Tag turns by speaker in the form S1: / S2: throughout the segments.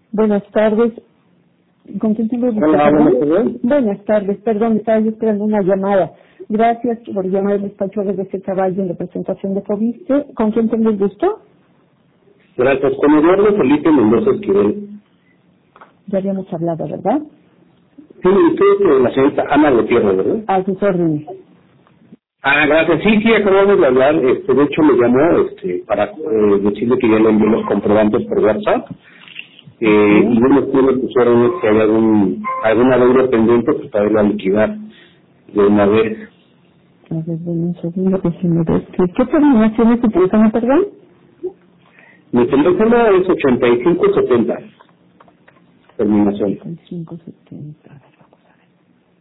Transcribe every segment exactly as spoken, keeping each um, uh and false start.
S1: Buenas tardes. ¿Con quién tengo el gusto?
S2: Hola, buenas tardes.
S1: Buenas tardes, perdón, estaba yo esperando una llamada. Gracias por llamar al despacho de este caballo en representación de Fobiste. ¿Con quién tengo el gusto?
S2: Gracias. Con Eduardo Felipe Mendoza Esquivel.
S1: Ya habíamos hablado, ¿verdad?
S2: Sí, usted es la señorita Ana Gutiérrez, ¿verdad?
S1: A sus órdenes.
S2: Ah, gracias. Sí, sí, acabamos de hablar. Este, de hecho, me llamó este, para eh, decirle que ya le envié los comprobantes por WhatsApp. Eh,
S1: ¿Sí?
S2: Y uno me pusieron que hay algún, alguna deuda pendiente pues, para irla a liquidar de una vez.
S1: A ver, ven un segundo, déjeme ver. ¿Qué, qué terminación es tu teléfono, perdón?
S2: Mi teléfono es ochenta y cinco setenta. Terminación.
S1: ochenta y cinco setenta. A ver, vamos a ver.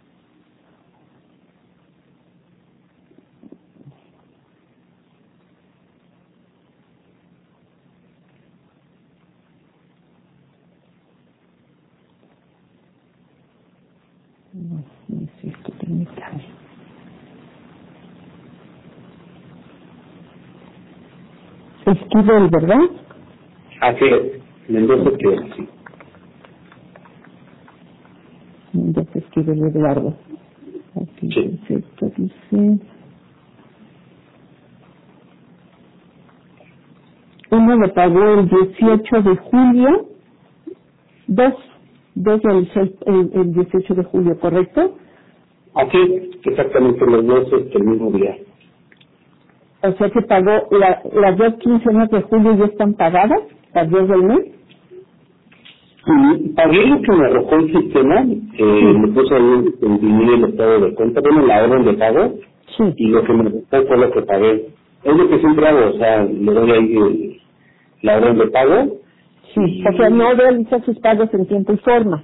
S1: No, no es esto, permítame. Esquivel, ¿verdad?
S2: Así es. Mendoza Esquivel, sí.
S1: Ya se Esquivel Eduardo. Aquí,
S2: Sí.
S1: perfecto, dice. Uno lo pagó el dieciocho de julio, dos, dos realizó el, el, el dieciocho de julio, ¿correcto?
S2: Así es, exactamente los dos este, el mismo día.
S1: O sea que pagó, la, las dos quincenas de julio ya están pagadas, las dos del mes.
S2: Y pagué lo que me arrojó el sistema, eh,
S1: Sí.
S2: le puse ahí el dinero el estado de cuenta, bueno, la orden de pago,
S1: Sí,
S2: y lo que me arrojó fue lo que pagué. Es lo que siempre hago, o sea, le doy ahí el- la orden de pago,
S1: sí.
S2: y
S1: O sea, no realiza sus pagos en tiempo y forma.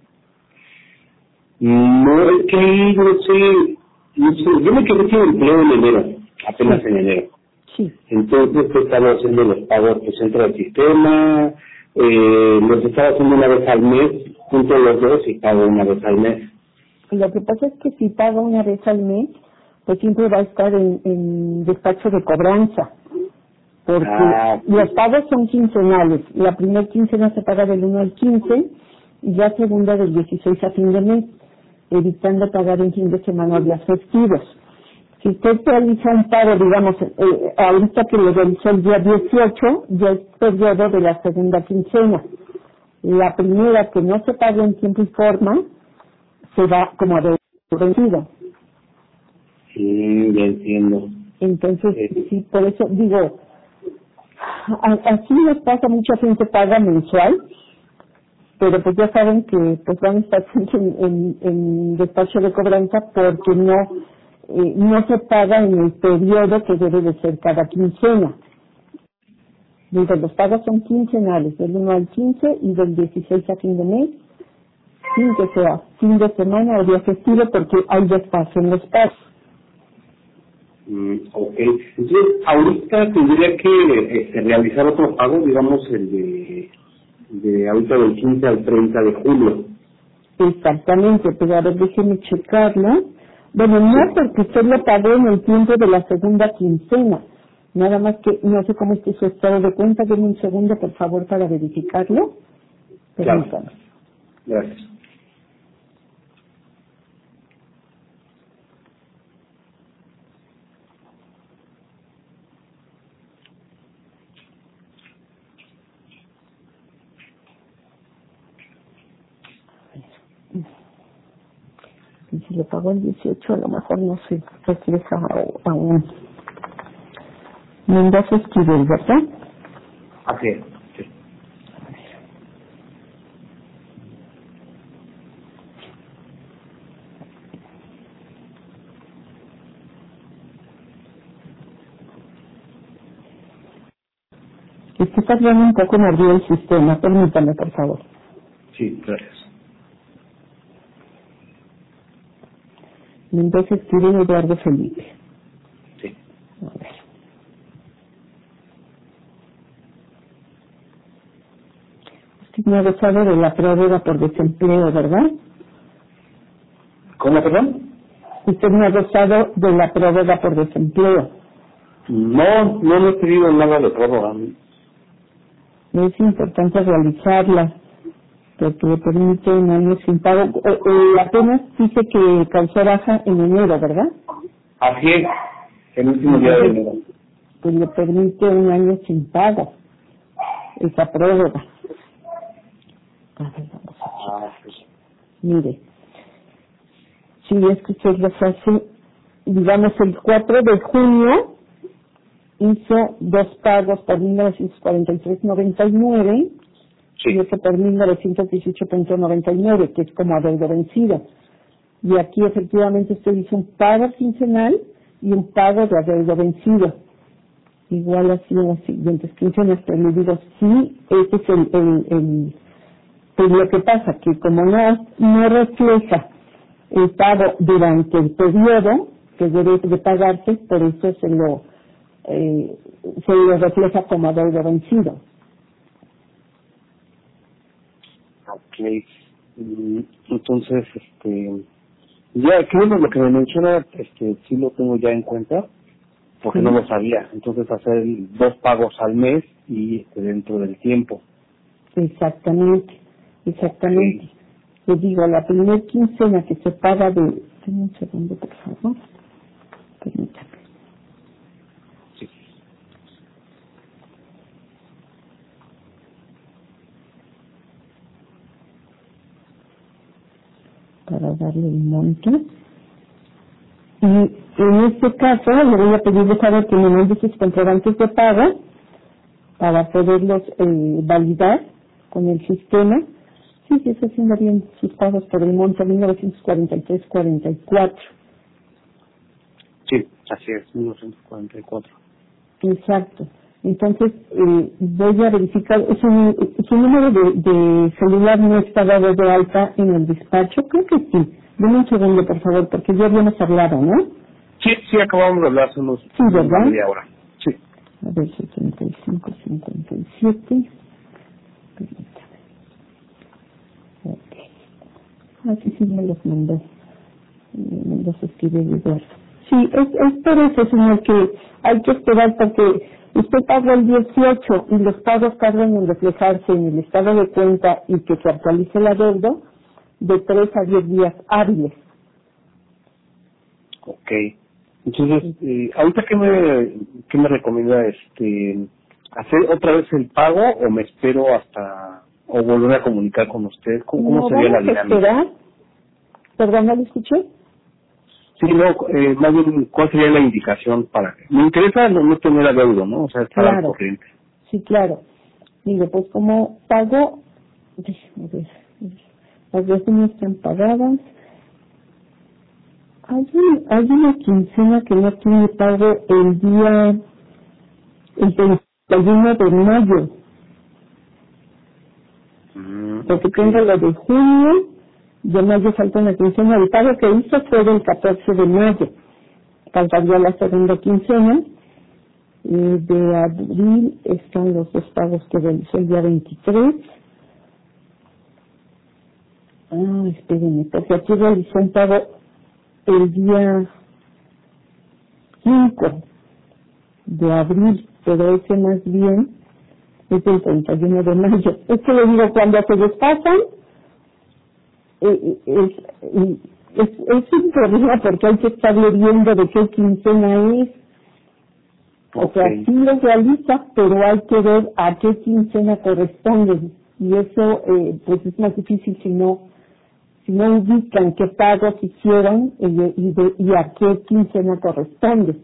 S2: no es que, no sé, no sé, yo me quedé sin empleo en enero, apenas
S1: Sí.
S2: en enero.
S1: Sí.
S2: Entonces he estado haciendo los pagos pues entra al sistema, eh, los estaba haciendo una vez al mes, junto los dos y pago una vez al mes.
S1: Lo que pasa es que si paga una vez al mes, pues siempre va a estar en, en despacho de cobranza. Porque
S2: Ah,
S1: los pagos son quincenales. La primera quincena se paga del uno al quince y la segunda del dieciséis a fin de mes, evitando pagar en fin de semana o días festivos. Si usted realiza un pago, digamos, eh, ahorita que lo realizó el día dieciocho, ya es periodo de la segunda quincena. La primera que no se paga en tiempo y forma, se va como de vencido.
S2: sí, ya entiendo.
S1: Entonces,
S2: Eh,
S1: sí, por eso digo, a- así les pasa, mucha gente paga mensual, pero pues ya saben que pues van a estar siempre en, en, en despacho de cobranza porque no eh, no se paga en el periodo que debe de ser cada quincena. Entonces, los pagos son quincenales, del uno al quince y del dieciséis a fin de mes, sin que sea fin de semana o día festivo, porque hay despacio en los pagos.
S2: mm, ok, entonces ahorita tendría que este, realizar otro pago, digamos el de, de ahorita del quince al treinta de julio.
S1: Exactamente, pero a ver, déjeme checarlo. Bueno, no porque usted lo pagó en el tiempo de la segunda quincena. Nada más que no sé cómo esté su estado de cuenta. Denme un segundo, por favor, para verificarlo.
S2: Claro,
S1: Permítame.
S2: gracias.
S1: Y si lo pagó el dieciocho, a lo mejor no se refleja a- aún. Mendoza Esquivel, ¿verdad?
S2: Así es, sí.
S1: Es que está tardando un poco en abrir el sistema. Permítame, por favor.
S2: Sí, gracias.
S1: Mendoza Esquivel, Eduardo Felipe.
S2: Sí.
S1: A ver. Usted me ha gozado de la prórroga por desempleo, ¿verdad?
S2: ¿Cómo, perdón?
S1: Usted me ha gozado de la prórroga por desempleo.
S2: No, no me he pedido nada de prórroga.
S1: Es importante realizarla. porque le permite un año sin pago. Eh, eh, apenas dice que causó baja en enero, ¿verdad?
S2: Así es, el último día de enero.
S1: Pues le permite un año sin pago, esa prórroga. A ver, vamos a checar. Mire, si es que usted los hace, digamos, el cuatro de junio, hizo dos pagos por mil novecientos cuarenta y tres punto noventa y nueve, sí, y otro por mil novecientos dieciocho punto noventa y nueve, que es como adeudo vencido. Y aquí efectivamente usted hizo un pago quincenal y un pago de adeudo vencido. Igual así en las siguientes quincenas, pero le digo, sí, ese es el, el, el, pues lo que pasa, que como no, no refleja el pago durante el periodo que debe de pagarse, por eso se lo, eh, se lo refleja como adeudo vencido.
S2: Ok, mm, entonces, este, ya, que bueno, lo que me menciona, este, sí lo tengo ya en cuenta, porque sí, no lo sabía. Entonces hacer dos pagos al mes y este, dentro del tiempo.
S1: Exactamente, exactamente. Sí. Les digo, la primera quincena que se paga de... Dame un segundo, por favor. Permítame.
S2: Sí.
S1: Para darle el monto. Y en este caso le voy a pedir de saber que me mande sus comprobantes de pago para poderlos eh, validar con el sistema. Sí, sí, está haciendo bien sus pagos por el monto mil novecientos cuarenta y tres punto cuarenta y cuatro.
S2: Sí, así es, mil novecientos cuarenta y cuatro.
S1: Exacto. Entonces, eh, voy a verificar, su, su número de, de celular no está dado de alta en el despacho, creo que sí. Deme un segundo, por favor, porque ya habíamos hablado, ¿no?
S2: Sí, sí, acabamos de hablar hace unos...
S1: Sí, ¿verdad?
S2: Media hora. Sí.
S1: A ver, setenta y cinco cincuenta y siete. Permítame. Ok. Ah, sí, sí, me los mandó. Me los escribe Eduardo. Sí, es, es por eso, señor, que hay que esperar porque usted paga el dieciocho y los pagos tardan en reflejarse en el estado de cuenta y que se actualice el adeudo de tres a diez días hábiles.
S2: Ok. Entonces, eh, ahorita qué me, qué me recomienda, este, hacer otra vez el pago o me espero hasta, o volver a comunicar con usted. ¿Cómo, cómo
S1: No,
S2: sería la
S1: vamos a
S2: dinámica?
S1: esperar. Perdón, ¿no lo escuché?
S2: Sí, no, eh, más bien, ¿cuál sería la indicación para que? Me interesa no, no tener adeudo, ¿no? O sea, estar al
S1: Claro,
S2: corriente.
S1: sí, claro. Mire, pues como pago, déjame ver, las veces no están pagadas. Hay, un- hay una quincena que no tiene pago el día, el treinta y uno de mayo,
S2: Mm,
S1: porque
S2: ok.
S1: tengo lo de junio, de mayo falta una quincena. El pago que hizo fue del catorce de mayo, faltaría la segunda quincena. Y de abril están los dos pagos que realizó el día veintitrés. Ah, espérenme, porque aquí realizó un pago el día cinco de abril, pero ese más bien es el treinta y uno de mayo. Es que le digo, cuando se despasan, eh, es, es, es, es un problema porque hay que estarle viendo de qué quincena es. O sea,
S2: Okay.
S1: sí lo realiza, pero hay que ver a qué quincena corresponde. Y eso, eh, pues es más difícil si no, si no ubican qué pagos hicieron y, y, de, y a qué quincena corresponde.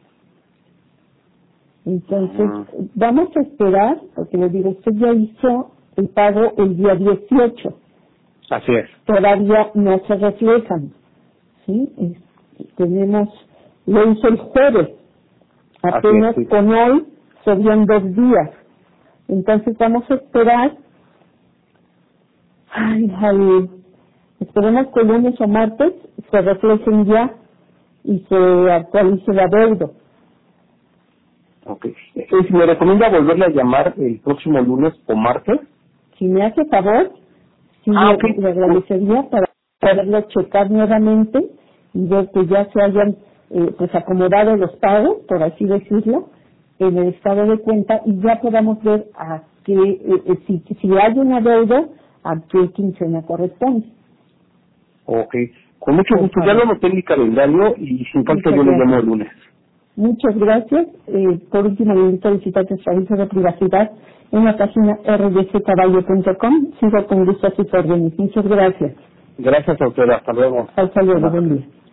S1: Entonces,
S2: Uh-huh.
S1: vamos a esperar, porque le digo, usted ya hizo el pago el día dieciocho.
S2: Así es.
S1: Todavía no se reflejan, ¿sí? Es, tenemos, lo hizo el jueves. Apenas
S2: es, sí.
S1: Con hoy serían dos días. Entonces vamos a esperar, ay, ay, esperemos que lunes o martes se reflejen ya y se actualice el adeudo.
S2: Ok. Eh, si me recomienda volverle a llamar el próximo lunes o martes.
S1: Si me hace favor, sí
S2: Ah,
S1: le,
S2: okay.
S1: le agradecería para poderlo checar nuevamente y ver que ya se hayan eh, pues acomodado los pagos, por así decirlo, en el estado de cuenta y ya podamos ver a qué, eh, eh, si, si hay un adeudo, a qué quincena corresponde.
S2: Ok, con mucho gusto, ya lo anoté en mi calendario y sin falta yo le llamo el lunes.
S1: Muchas gracias. Eh, por último, le invito a visitar nuestro aviso de privacidad en la página r d c caballo punto com. Sigo con gusto a sus órdenes. Muchas gracias.
S2: Gracias a usted, hasta luego.
S1: Hasta luego, buen día.